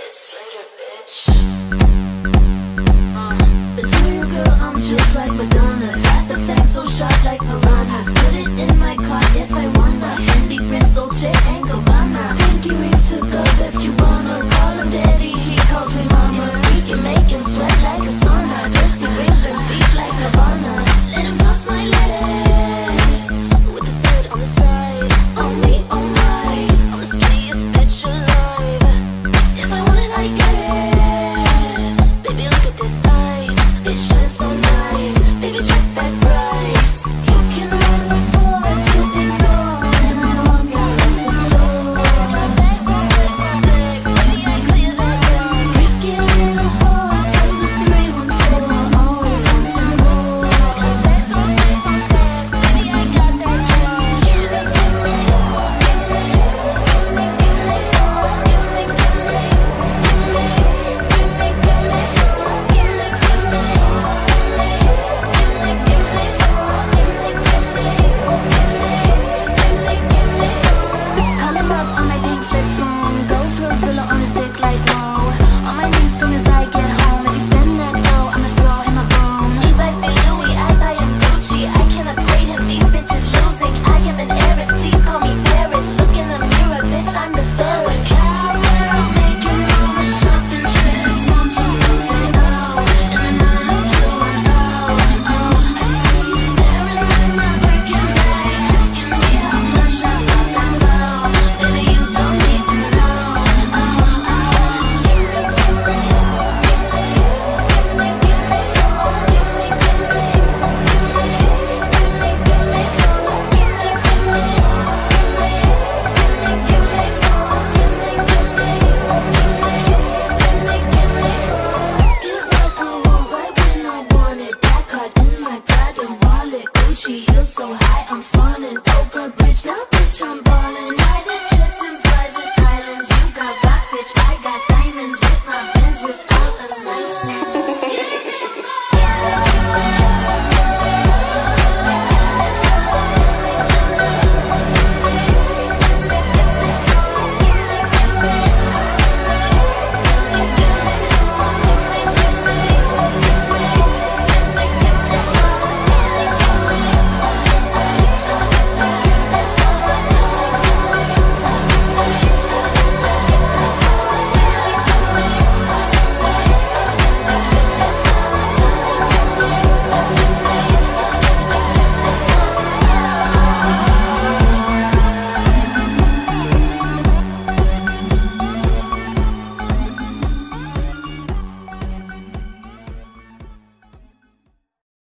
minutes later, bitch. Tell you, girl, I'm just like Madonna. Got the facts so sharp like piranhas. Put it in my car if I wanna. Fendi, Prince, Dolce & Gabbana. Pinky rings to girls, SQ